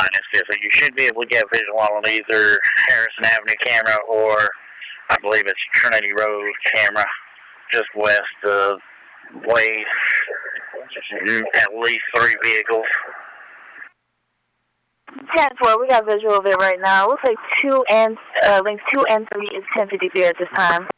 Yeah, so you should be able to get visual on either Harrison Avenue camera or I believe it's Trinity Road camera, just west of Wade. At least 3 vehicles. 10-4, we got visual of it right now. Looks like links 2 and 3 is 1053 at this time.